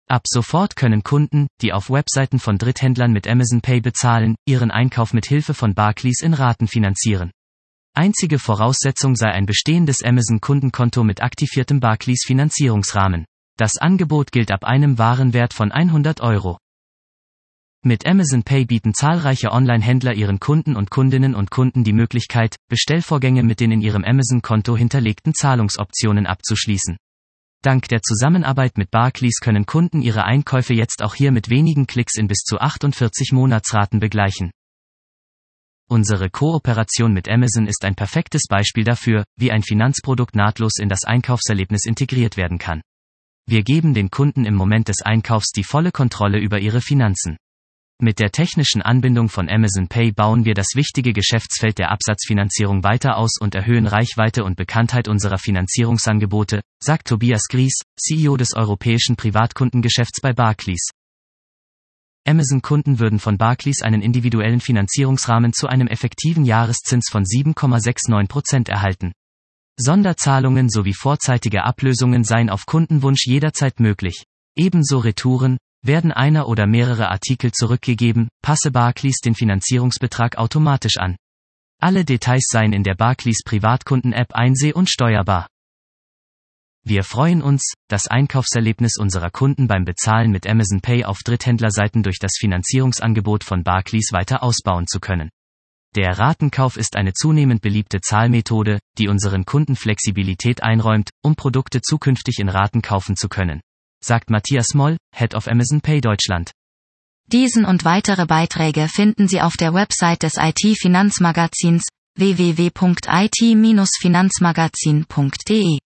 Ab sofort können Kunden, die auf Webseiten von Dritthändlern mit Amazon Pay bezahlen, ihren Einkauf mit Hilfe von Barclays in Raten finanzieren. Einzige Voraussetzung sei ein bestehendes Amazon-Kundenkonto mit aktiviertem Barclays-Finanzierungsrahmen. Das Angebot gilt ab einem Warenwert von 100 €. Mit Amazon Pay bieten zahlreiche Online-Händler ihren Kunden und Kundinnen und Kunden die Möglichkeit, Bestellvorgänge mit den in ihrem Amazon-Konto hinterlegten Zahlungsoptionen abzuschließen. Dank der Zusammenarbeit mit Barclays können Kunden ihre Einkäufe jetzt auch hier mit wenigen Klicks in bis zu 48 Monatsraten begleichen. Unsere Kooperation mit Amazon ist ein perfektes Beispiel dafür, wie ein Finanzprodukt nahtlos in das Einkaufserlebnis integriert werden kann. Wir geben den Kunden im Moment des Einkaufs die volle Kontrolle über ihre Finanzen. Mit der technischen Anbindung von Amazon Pay bauen wir das wichtige Geschäftsfeld der Absatzfinanzierung weiter aus und erhöhen Reichweite und Bekanntheit unserer Finanzierungsangebote, sagt Tobias Gries, CEO des europäischen Privatkundengeschäfts bei Barclays. Amazon-Kunden würden von Barclays einen individuellen Finanzierungsrahmen zu einem effektiven Jahreszins von 7,69% erhalten. Sonderzahlungen sowie vorzeitige Ablösungen seien auf Kundenwunsch jederzeit möglich. Ebenso Retouren, werden einer oder mehrere Artikel zurückgegeben, passe Barclays den Finanzierungsbetrag automatisch an. Alle Details seien in der Barclays Privatkunden-App einseh- und steuerbar. Wir freuen uns, das Einkaufserlebnis unserer Kunden beim Bezahlen mit Amazon Pay auf Dritthändlerseiten durch das Finanzierungsangebot von Barclays weiter ausbauen zu können. Der Ratenkauf ist eine zunehmend beliebte Zahlmethode, die unseren Kunden Flexibilität einräumt, um Produkte zukünftig in Raten kaufen zu können, sagt Matthias Moll, Head of Amazon Pay Deutschland. Diesen und weitere Beiträge finden Sie auf der Website des IT-Finanzmagazins www.it-finanzmagazin.de.